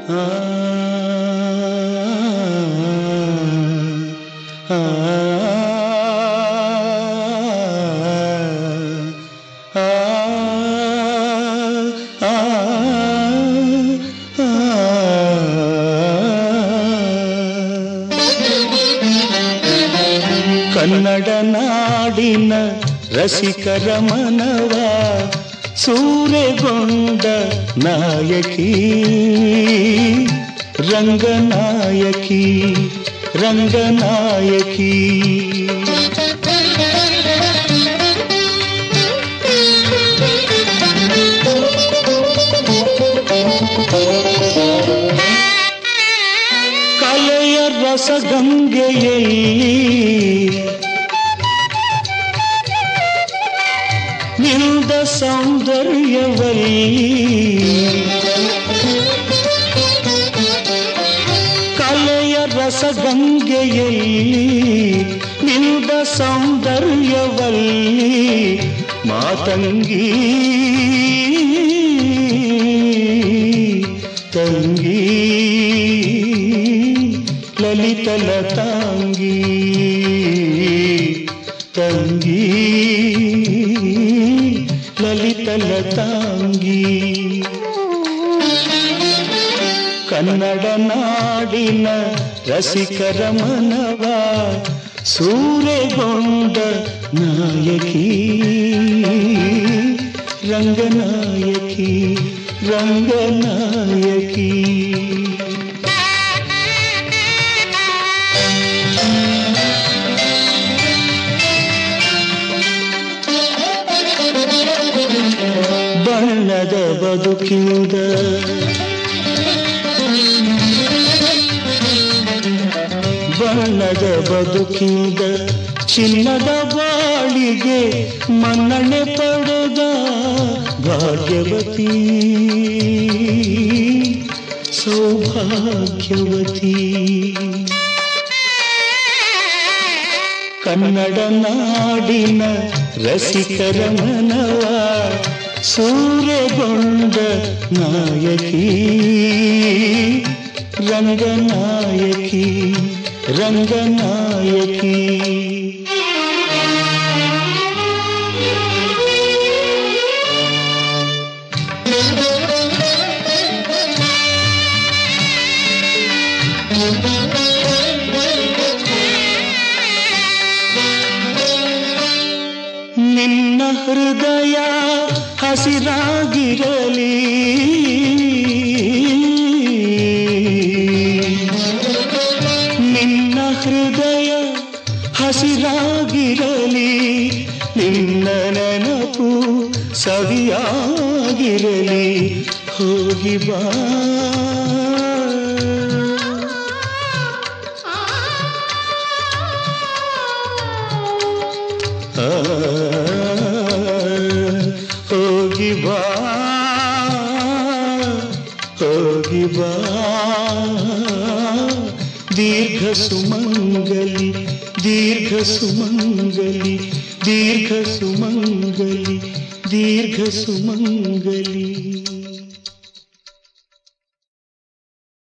ಆ ಆ ಕನ್ನಡ ನಾಡಿನ ರಸಿಕರ ಮನವ ಸೂರೆಗೊಂಡ ನಾಯಕಿ ರಂಗನಾಯಕಿ ರಂಗನಾಯಕಿ ಕಲೆಯ ರಸಗಂಗೆಯಲ್ಲಿ ನಿಲ್ದ ಸೌಂದರ್ಯವಲ್ಲಿ ಕಲೆಯ ರಸಗಂಗೆಯಲ್ಲಿ ನಿಲ್ದ ಸೌಂದರ್ಯವಲ್ಲಿ ಮಾತಂಗಿ ತಂಗಿ ಲಲಿತಲತಾಂಗಿ ತಂಗಿ ಲಲಿತಲತಾಂಗಿ ಕನ್ನಡ ನಾಡಿನ ರಸಿಕರ ಮನವ ಸೂರೆಗೊಂಡ ನಾಯಕಿ ರಂಗನಾಯಕಿ ರಂಗನಾಯಕಿ ಬಣ್ಣದ ಬದುಕಿಂದ ಬಣ್ಣದ ಬದುಕಿಂದ ಚಿನ್ನದ ಬಾಳಿಗೆ ಮನ್ನಣೆ ಪಡೆದ ಭಾಗ್ಯವತಿ ಸೌಭಾಗ್ಯವತಿ ಕನ್ನಡ ನಾಡಿನ ರಸಿಕರ ಮನವ ಸೂರೆಗೊಂಡ ನಾಯಕಿ ರಂಗನಾಯಕಿ ರಂಗನಾಯಕಿ ನಿನ್ನ ಹೃದಯ ಹಸಿರಾಗಿರಲಿ ನಿನ್ನ ಹೃದಯ ಹಸಿರಾಗಿರಲಿ ನಿನ್ನ ನೆನಪು ಸವಿಯಾಗಿರಲಿ ಹೋಗಿ ಬಾ ಹೋಗಿ ಬಾ ಹೋಗಿ ಬಾ ದೀರ್ಘ ಸುಮಂಗಲಿ ದೀರ್ಘ ಸುಮಂಗಲಿ ದೀರ್ಘ ಸುಮಂಗಲಿ ದೀರ್ಘ ಸುಮಂಗಲಿ